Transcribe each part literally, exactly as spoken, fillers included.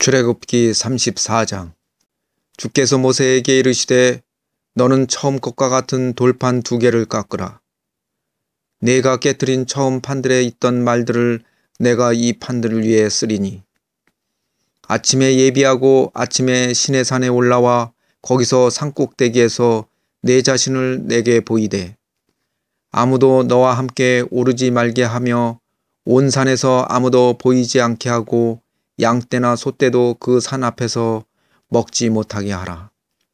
출애굽기 삼십사 장. 주께서 모세에게 이르시되 너는 처음 것과 같은 돌판 두 개를 깎으라. 내가 깨뜨린 처음 판들에 있던 말들을 내가 이 판들을 위해 쓰리니 아침에 예비하고 아침에 시내산에 올라와 거기서 산꼭대기에서 내 자신을 내게 보이되 아무도 너와 함께 오르지 말게 하며 온 산에서 아무도 보이지 않게 하고 양떼나 소떼도 그 산 앞에서 먹지 못하게 하라.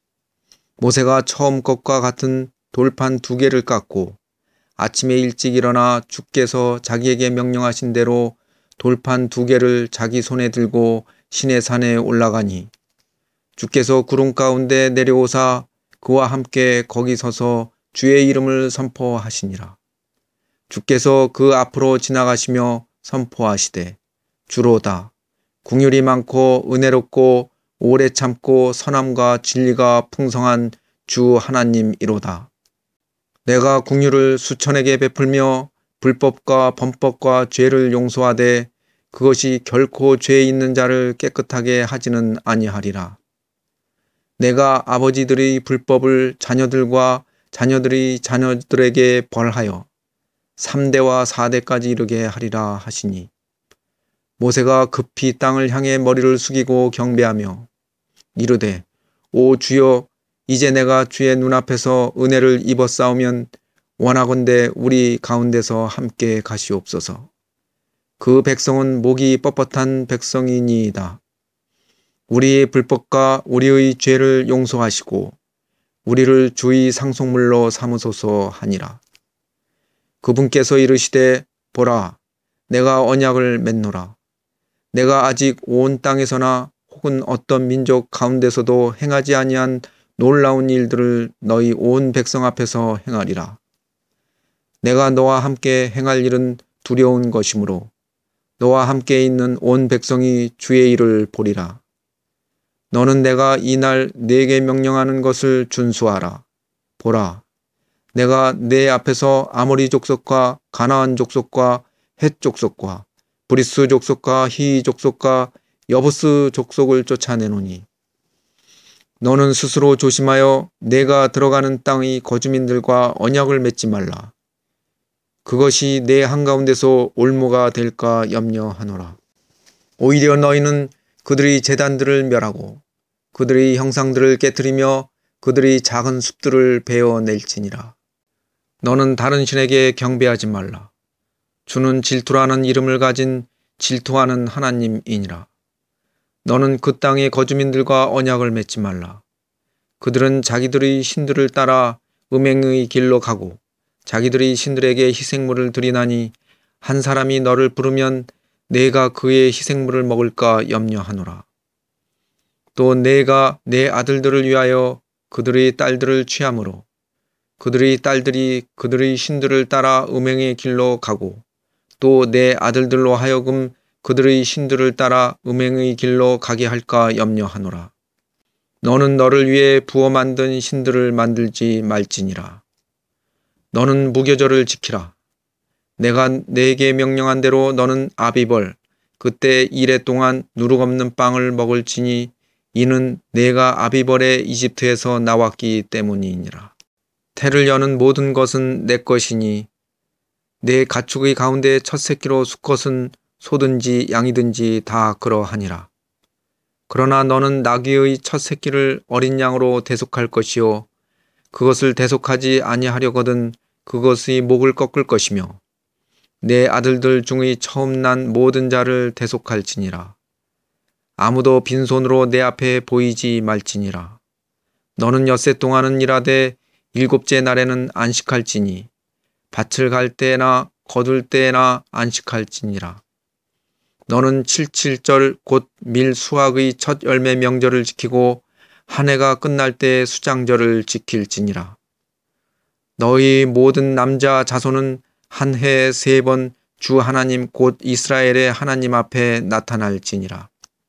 모세가 처음 것과 같은 돌판 두 개를 깎고 아침에 일찍 일어나 주께서 자기에게 명령하신 대로 돌판 두 개를 자기 손에 들고 시내산에 올라가니 주께서 구름 가운데 내려오사 그와 함께 거기 서서 주의 이름을 선포하시니라. 주께서 그 앞으로 지나가시며 선포하시되 주로다. 긍휼이 많고 은혜롭고 오래 참고 선함과 진리가 풍성한 주 하나님이로다. 내가 긍휼을 수천에게 베풀며 불법과 범법과 죄를 용서하되 그것이 결코 죄 있는 자를 깨끗하게 하지는 아니하리라. 내가 아버지들의 불법을 자녀들과 자녀들이 자녀들에게 벌하여 삼 대와 사 대까지 이르게 하리라 하시니 모세가 급히 땅을 향해 머리를 숙이고 경배하며 이르되 오 주여 이제 내가 주의 눈앞에서 은혜를 입었사오면 원하건대 우리 가운데서 함께 가시옵소서. 그 백성은 목이 뻣뻣한 백성이니이다. 우리의 불법과 우리의 죄를 용서하시고 우리를 주의 상속물로 삼으소서 하니라. 그분께서 이르시되 보라 내가 언약을 맺노라. 내가 아직 온 땅에서나 혹은 어떤 민족 가운데서도 행하지 아니한 놀라운 일들을 너희 온 백성 앞에서 행하리라. 내가 너와 함께 행할 일은 두려운 것이므로 너와 함께 있는 온 백성이 주의 일을 보리라. 너는 내가 이날 네게 명령하는 것을 준수하라. 보라, 내가 내 앞에서 아모리 족속과 가나안 족속과 헷 족속과 브리스 족속과 히 족속과 여부스 족속을 쫓아내노니 너는 스스로 조심하여 내가 들어가는 땅의 거주민들과 언약을 맺지 말라. 그것이 내 한가운데서 올무가 될까 염려하노라. 오히려 너희는 그들의 제단들을 멸하고 그들의 형상들을 깨뜨리며 그들의 작은 숲들을 베어낼지니라. 너는 다른 신에게 경배하지 말라. 주는 질투라는 이름을 가진 질투하는 하나님이니라. 너는 그 땅의 거주민들과 언약을 맺지 말라. 그들은 자기들의 신들을 따라 음행의 길로 가고 자기들의 신들에게 희생물을 드리나니 한 사람이 너를 부르면 내가 그의 희생물을 먹을까 염려하노라. 또 내가 내 아들들을 위하여 그들의 딸들을 취함으로 그들의 딸들이 그들의 신들을 따라 음행의 길로 가고 또 내 아들들로 하여금 그들의 신들을 따라 음행의 길로 가게 할까 염려하노라. 너는 너를 위해 부어 만든 신들을 만들지 말지니라. 너는 무교절을 지키라. 내가 내게 명령한 대로 너는 아비벌 그때 이래 동안 누룩 없는 빵을 먹을지니 이는 내가 아비벌에 이집트에서 나왔기 때문이니라. 태를 여는 모든 것은 내 것이니 내 가축의 가운데 첫 새끼로 수컷은 소든지 양이든지 다 그러하니라. 그러나 너는 나귀의 첫 새끼를 어린 양으로 대속할 것이요 그것을 대속하지 아니하려거든 그것의 목을 꺾을 것이며 내 아들들 중의 처음 난 모든 자를 대속할지니라. 아무도 빈손으로 내 앞에 보이지 말지니라. 너는 엿새 동안은 일하되 일곱째 날에는 안식할지니 밭을 갈 때나 거둘 때나 안식할지니라. 너는 칠칠절 곧 밀 수확의 첫 열매 명절을 지키고 한 해가 끝날 때 수장절을 지킬지니라. 너희 모든 남자 자손은 한 해에 세 번 주 하나님 곧 이스라엘의 하나님 앞에 나타날지니라.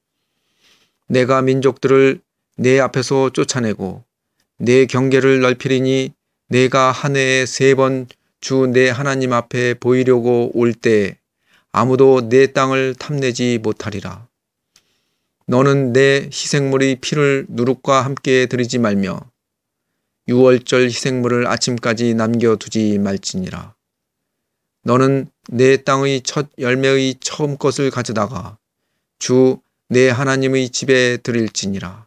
내가 민족들을 내 앞에서 쫓아내고 내 경계를 넓히리니 내가 한 해에 세 번 주 내 하나님 앞에 보이려고 올 때에 아무도 내 땅을 탐내지 못하리라. 너는 내 희생물의 피를 누룩과 함께 드리지 말며 유월절 희생물을 아침까지 남겨두지 말지니라. 너는 내 땅의 첫 열매의 처음 것을 가져다가 주 내 하나님의 집에 드릴지니라.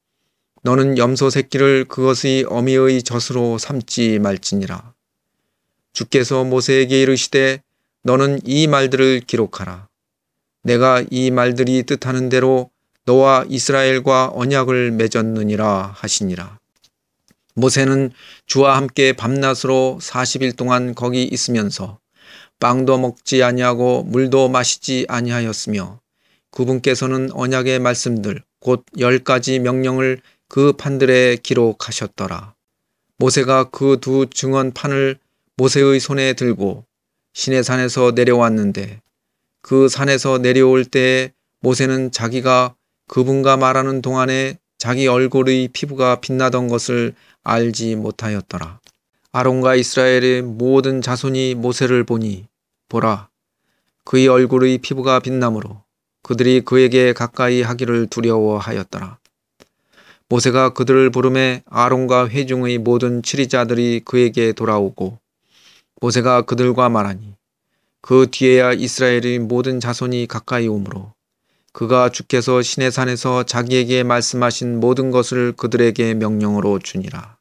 너는 염소 새끼를 그것의 어미의 젖으로 삼지 말지니라. 주께서 모세에게 이르시되 너는 이 말들을 기록하라. 내가 이 말들이 뜻하는 대로 너와 이스라엘과 언약을 맺었느니라 하시니라. 모세는 주와 함께 밤낮으로 사십 일 동안 거기 있으면서 빵도 먹지 아니하고 물도 마시지 아니하였으며 그분께서는 언약의 말씀들 곧 열 가지 명령을 그 판들에 기록하셨더라. 모세가 그 두 증언 판을 모세의 손에 들고 시내산에서 내려왔는데 그 산에서 내려올 때에 모세는 자기가 그분과 말하는 동안에 자기 얼굴의 피부가 빛나던 것을 알지 못하였더라. 아론과 이스라엘의 모든 자손이 모세를 보니 보라, 그의 얼굴의 피부가 빛나므로 그들이 그에게 가까이 하기를 두려워하였더라. 모세가 그들을 부르매 아론과 회중의 모든 치리자들이 그에게 돌아오고 모세가 그들과 말하니 그 뒤에야 이스라엘의 모든 자손이 가까이 오므로 그가 주께서 시내산에서 자기에게 말씀하신 모든 것을 그들에게 명령으로 주니라.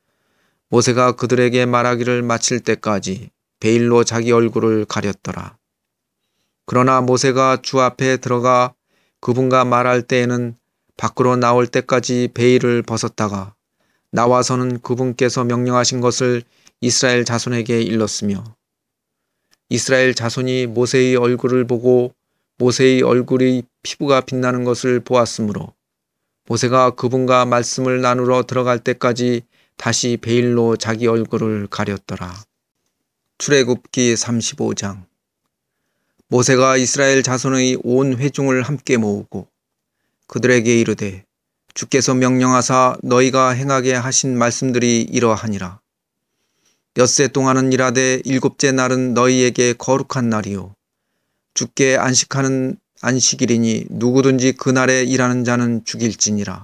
모세가 그들에게 말하기를 마칠 때까지 베일로 자기 얼굴을 가렸더라. 그러나 모세가 주 앞에 들어가 그분과 말할 때에는 밖으로 나올 때까지 베일을 벗었다가 나와서는 그분께서 명령하신 것을 이스라엘 자손에게 일렀으며 이스라엘 자손이 모세의 얼굴을 보고 모세의 얼굴의 피부가 빛나는 것을 보았으므로 모세가 그분과 말씀을 나누러 들어갈 때까지 다시 베일로 자기 얼굴을 가렸더라. 출애굽기 삼십오 장. 모세가 이스라엘 자손의 온 회중을 함께 모으고 그들에게 이르되 주께서 명령하사 너희가 행하게 하신 말씀들이 이러하니라. 엿새 동안은 일하되 일곱째 날은 너희에게 거룩한 날이요 주께 안식하는 안식일이니 누구든지 그날에 일하는 자는 죽일지니라.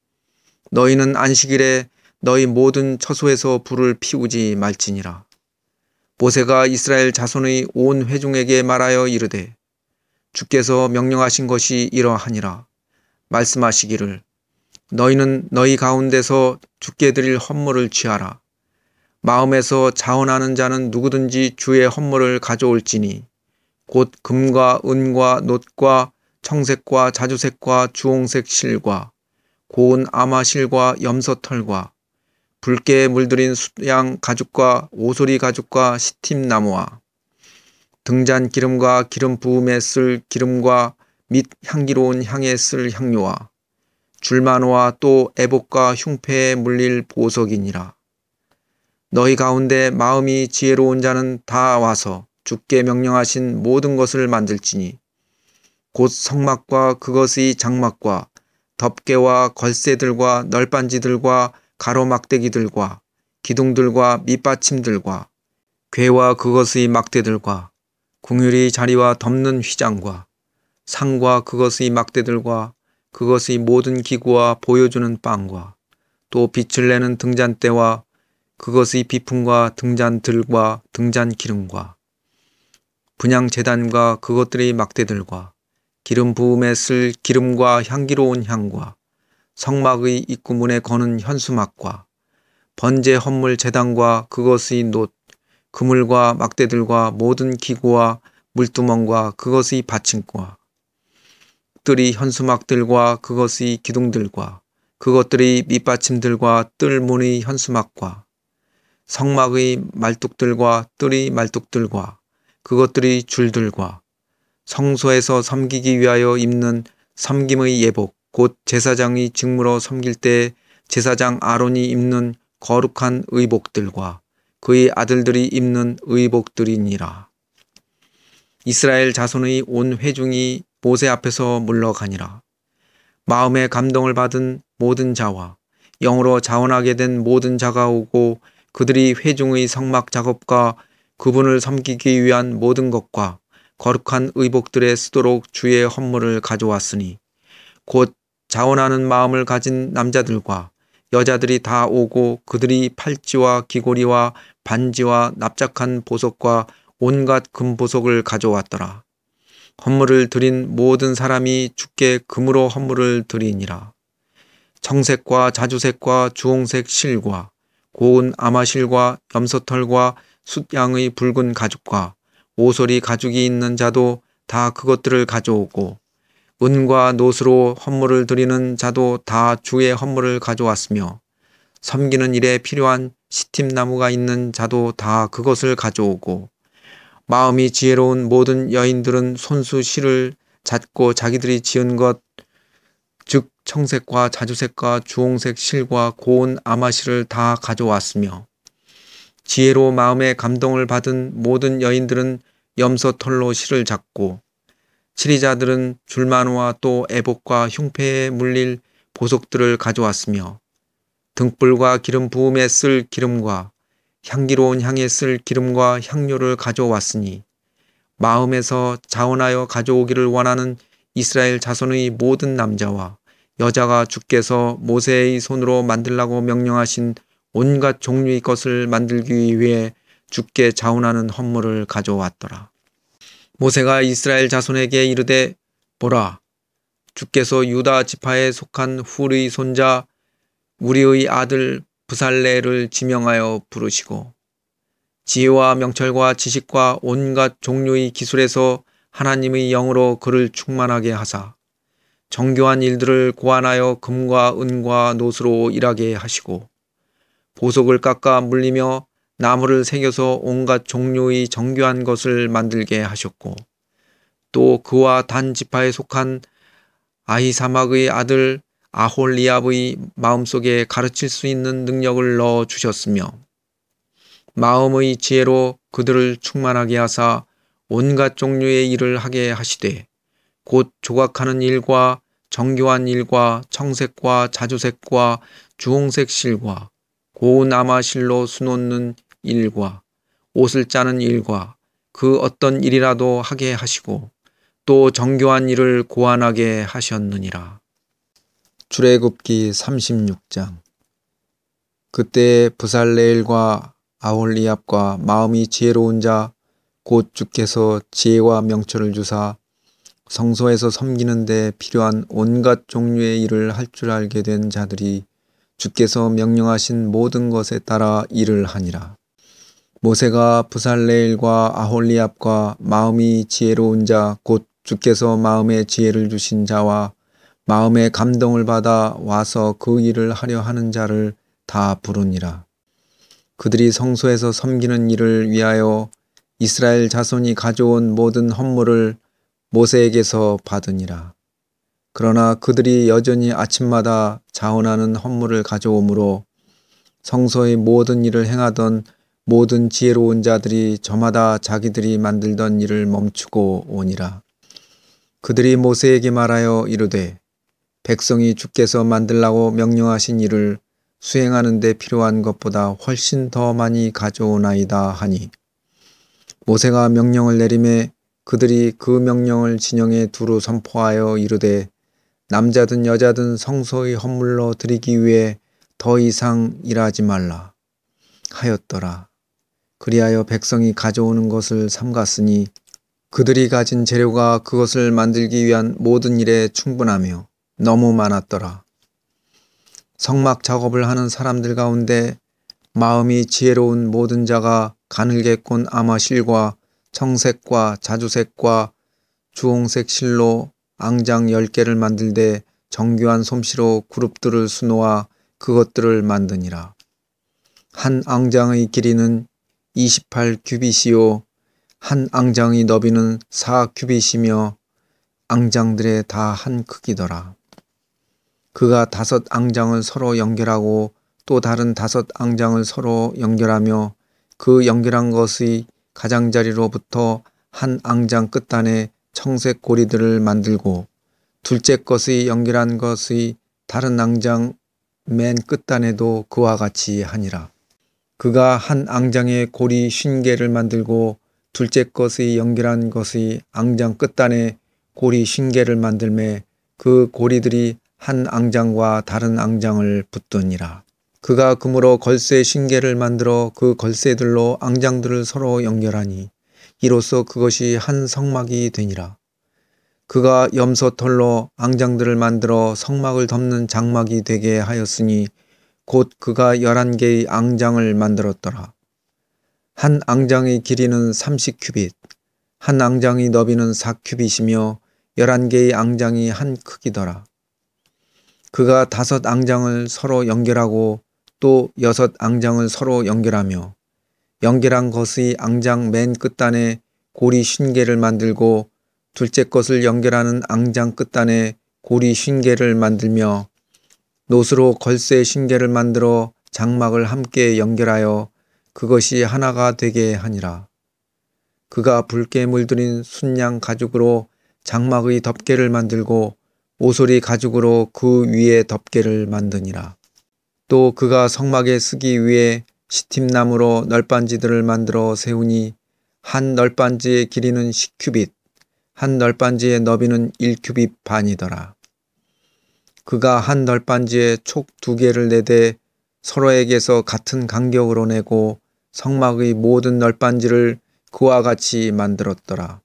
너희는 안식일에 너희 모든 처소에서 불을 피우지 말지니라. 모세가 이스라엘 자손의 온 회중에게 말하여 이르되 주께서 명령하신 것이 이러하니라. 말씀하시기를 너희는 너희 가운데서 주께 드릴 헌물을 취하라. 마음에서 자원하는 자는 누구든지 주의 헌물을 가져올지니 곧 금과 은과 놋과 청색과 자주색과 주홍색 실과 고운 아마실과 염소털과 붉게 물들인 수양 가죽과 오소리 가죽과 시팀나무와 등잔 기름과 기름 부음에 쓸 기름과 및 향기로운 향에 쓸 향료와 줄마노와 또 애복과 흉패에 물릴 보석이니라. 너희 가운데 마음이 지혜로운 자는 다 와서 주께 명령하신 모든 것을 만들지니 곧 성막과 그것의 장막과 덮개와 걸쇠들과 널빤지들과 가로막대기들과 기둥들과 밑받침들과 궤와 그것의 막대들과 궁율의 자리와 덮는 휘장과 상과 그것의 막대들과 그것의 모든 기구와 보여주는 빵과 또 빛을 내는 등잔대와 그것의 비품과 등잔들과 등잔 기름과 분향 제단과 그것들의 막대들과 기름 부음에 쓸 기름과 향기로운 향과 성막의 입구문에 거는 현수막과 번제 헌물 제단과 그것의 놋, 그물과 막대들과 모든 기구와 물두멍과 그것의 받침과 뜰의 현수막들과 그것의 기둥들과 그것들의 밑받침들과 뜰문의 현수막과 성막의 말뚝들과 뜰의 말뚝들과 그것들의 줄들과 성소에서 섬기기 위하여 입는 섬김의 예복 곧 제사장이 직무로 섬길 때 제사장 아론이 입는 거룩한 의복들과 그의 아들들이 입는 의복들이니라. 이스라엘 자손의 온 회중이 모세 앞에서 물러가니라. 마음에 감동을 받은 모든 자와 영으로 자원하게 된 모든 자가 오고 그들이 회중의 성막 작업과 그분을 섬기기 위한 모든 것과 거룩한 의복들에 쓰도록 주의 헌물을 가져왔으니 곧 자원하는 마음을 가진 남자들과 여자들이 다 오고 그들이 팔찌와 귀고리와 반지와 납작한 보석과 온갖 금보석을 가져왔더라. 헌물을 드린 모든 사람이 주께 금으로 헌물을 드리니라. 청색과 자주색과 주홍색 실과 고운 아마실과 염소털과 숫양의 붉은 가죽과 오소리 가죽이 있는 자도 다 그것들을 가져오고 은과 노스로 헌물을 드리는 자도 다 주의 헌물을 가져왔으며 섬기는 일에 필요한 시팀나무가 있는 자도 다 그것을 가져오고 마음이 지혜로운 모든 여인들은 손수 실을 잣고 자기들이 지은 것 즉 청색과 자주색과 주홍색 실과 고운 아마실을 다 가져왔으며 지혜로 마음의 감동을 받은 모든 여인들은 염소털로 실을 잣고 치리자들은 줄마노와 또 애복과 흉패에 물릴 보석들을 가져왔으며 등불과 기름 부음에 쓸 기름과 향기로운 향에 쓸 기름과 향료를 가져왔으니 마음에서 자원하여 가져오기를 원하는 이스라엘 자손의 모든 남자와 여자가 주께서 모세의 손으로 만들라고 명령하신 온갖 종류의 것을 만들기 위해 주께 자원하는 헌물을 가져왔더라. 모세가 이스라엘 자손에게 이르되 보라, 주께서 유다 지파에 속한 훌의 손자 우리의 아들 브살레를 지명하여 부르시고 지혜와 명철과 지식과 온갖 종류의 기술에서 하나님의 영으로 그를 충만하게 하사 정교한 일들을 고안하여 금과 은과 노스로 일하게 하시고 보석을 깎아 물리며 나무를 새겨서 온갖 종류의 정교한 것을 만들게 하셨고 또 그와 단 지파에 속한 아히사막의 아들 아홀리압의 마음속에 가르칠 수 있는 능력을 넣어 주셨으며 마음의 지혜로 그들을 충만하게 하사 온갖 종류의 일을 하게 하시되 곧 조각하는 일과 정교한 일과 청색과 자주색과 주홍색 실과 고운 아마실로 수놓는 일과 옷을 짜는 일과 그 어떤 일이라도 하게 하시고 또 정교한 일을 고안하게 하셨느니라. 출애굽기 삼십육 장. 그때 브살레엘과 아홀리압과 마음이 지혜로운 자 곧 주께서 지혜와 명철을 주사 성소에서 섬기는 데 필요한 온갖 종류의 일을 할 줄 알게 된 자들이 주께서 명령하신 모든 것에 따라 일을 하니라. 모세가 브살레엘과 아홀리압과 마음이 지혜로운 자 곧 주께서 마음에 지혜를 주신 자와 마음의 감동을 받아 와서 그 일을 하려 하는 자를 다 부르니라. 그들이 성소에서 섬기는 일을 위하여 이스라엘 자손이 가져온 모든 헌물을 모세에게서 받으니라. 그러나 그들이 여전히 아침마다 자원하는 헌물을 가져오므로 성소의 모든 일을 행하던 모든 지혜로운 자들이 저마다 자기들이 만들던 일을 멈추고 오니라. 그들이 모세에게 말하여 이르되 백성이 주께서 만들라고 명령하신 일을 수행하는 데 필요한 것보다 훨씬 더 많이 가져오나이다 하니 모세가 명령을 내리매 그들이 그 명령을 진영에 두루 선포하여 이르되 남자든 여자든 성소의 헌물로 드리기 위해 더 이상 일하지 말라 하였더라. 그리하여 백성이 가져오는 것을 삼갔으니 그들이 가진 재료가 그것을 만들기 위한 모든 일에 충분하며 너무 많았더라. 성막 작업을 하는 사람들 가운데 마음이 지혜로운 모든 자가 가늘게 꼰 아마실과 청색과 자주색과 주홍색 실로 앙장 열 개를 만들되 정교한 솜씨로 그룹들을 수놓아 그것들을 만드니라. 한 앙장의 길이는 이십팔 규빗이요 한 앙장의 너비는 사 규빗이며 앙장들의 다 한 크기더라. 그가 다섯 앙장을 서로 연결하고 또 다른 다섯 앙장을 서로 연결하며 그 연결한 것의 가장자리로부터 한 앙장 끝단에 청색 고리들을 만들고 둘째 것의 연결한 것의 다른 앙장 맨 끝단에도 그와 같이 하니라. 그가 한 앙장에 고리 쉰 개를 만들고 둘째 것의 연결한 것의 앙장 끝단에 고리 쉰 개를 만들매 그 고리들이 한 앙장과 다른 앙장을 붙더니라. 그가 금으로 걸쇠 신계를 만들어 그 걸쇠들로 앙장들을 서로 연결하니 이로써 그것이 한 성막이 되니라. 그가 염소털로 앙장들을 만들어 성막을 덮는 장막이 되게 하였으니 곧 그가 열한 개의 앙장을 만들었더라. 한 앙장의 길이는 삼십 큐빗, 한 앙장의 너비는 사 큐빗이며 열한 개의 앙장이 한 크기더라. 그가 다섯 앙장을 서로 연결하고 또 여섯 앙장을 서로 연결하며 연결한 것의 앙장 맨 끝단에 고리 쉰개를 만들고 둘째 것을 연결하는 앙장 끝단에 고리 쉰개를 만들며 노스로 걸쇠 쉰개를 만들어 장막을 함께 연결하여 그것이 하나가 되게 하니라. 그가 붉게 물들인 순양 가죽으로 장막의 덮개를 만들고 오소리 가죽으로 그 위에 덮개를 만드니라. 또 그가 성막에 쓰기 위해 시팀나무로 널빤지들을 만들어 세우니 한 널빤지의 길이는 십 큐빗, 한 널빤지의 너비는 일 큐빗 반이더라. 그가 한 널빤지에 촉 두 개를 내되 서로에게서 같은 간격으로 내고 성막의 모든 널빤지를 그와 같이 만들었더라.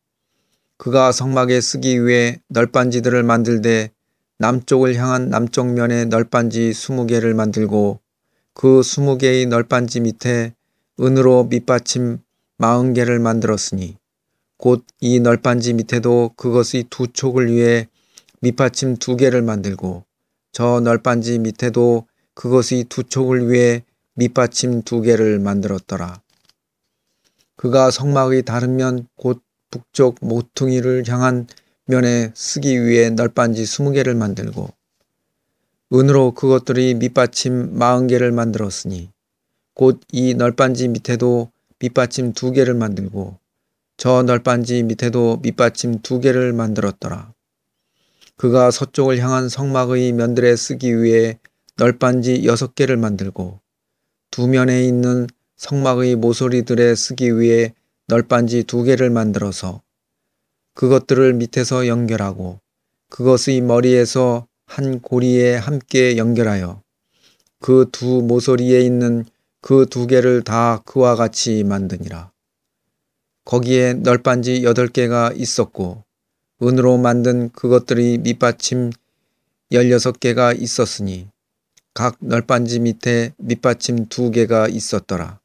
그가 성막에 쓰기 위해 널빤지들을 만들되 남쪽을 향한 남쪽 면에 널빤지 스무 개를 만들고 그 스무 개의 널빤지 밑에 은으로 밑받침 마흔 개를 만들었으니 곧 이 널빤지 밑에도 그것의 두 촉을 위해 밑받침 두 개를 만들고 저 널빤지 밑에도 그것의 두 촉을 위해 밑받침 두 개를 만들었더라. 그가 성막의 다른 면 곧 북쪽 모퉁이를 향한 면에 쓰기 위해 널빤지 스무 개를 만들고 은으로 그것들이 밑받침 마흔 개를 만들었으니 곧 이 널빤지 밑에도 밑받침 두 개를 만들고 저 널빤지 밑에도 밑받침 두 개를 만들었더라. 그가 서쪽을 향한 성막의 면들에 쓰기 위해 널빤지 여섯 개를 만들고 두 면에 있는 성막의 모서리들에 쓰기 위해 널빤지 두 개를 만들어서 그것들을 밑에서 연결하고 그것의 머리에서 한 고리에 함께 연결하여 그 두 모서리에 있는 그 두 개를 다 그와 같이 만드니라. 거기에 널빤지 여덟 개가 있었고 은으로 만든 그것들이 밑받침 열여섯 개가 있었으니 각 널빤지 밑에 밑받침 두 개가 있었더라.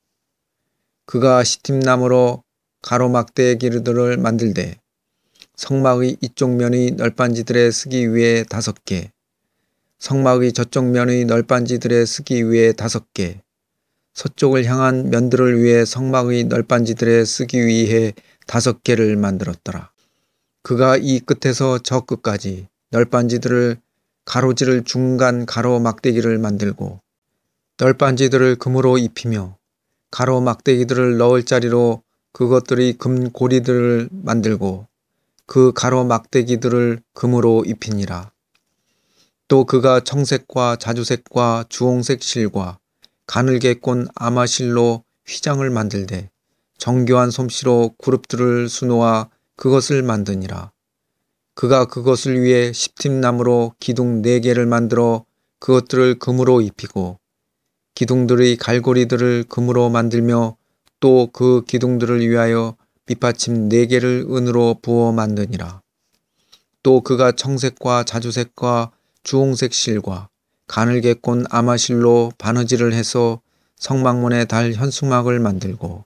그가 시팀나무로 가로막대 기르들을 만들되 성막의 이쪽 면의 널빤지들에 쓰기 위해 다섯 개, 성막의 저쪽 면의 널빤지들에 쓰기 위해 다섯 개, 서쪽을 향한 면들을 위해 성막의 널빤지들에 쓰기 위해 다섯 개를 만들었더라. 그가 이 끝에서 저 끝까지 널빤지들을 가로지를 중간 가로 막대기를 만들고 널빤지들을 금으로 입히며 가로 막대기들을 넣을 자리로 그것들이 금 고리들을 만들고 그 가로 막대기들을 금으로 입히니라. 또 그가 청색과 자주색과 주홍색 실과 가늘게 꼰 아마실로 휘장을 만들되 정교한 솜씨로 그룹들을 수놓아 그것을 만드니라. 그가 그것을 위해 십팀나무로 기둥 네 개를 만들어 그것들을 금으로 입히고 기둥들의 갈고리들을 금으로 만들며 또 그 기둥들을 위하여 밑받침 네 개를 은으로 부어 만드니라. 또 그가 청색과 자주색과 주홍색 실과 가늘게 꼰 아마실로 바느질을 해서 성막문에 달 현수막을 만들고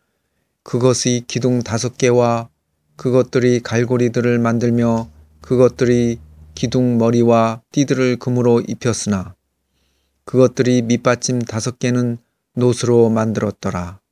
그것의 기둥 다섯 개와 그것들이 갈고리들을 만들며 그것들이 기둥 머리와 띠들을 금으로 입혔으나 그것들이 밑받침 다섯 개는 노스로 만들었더라.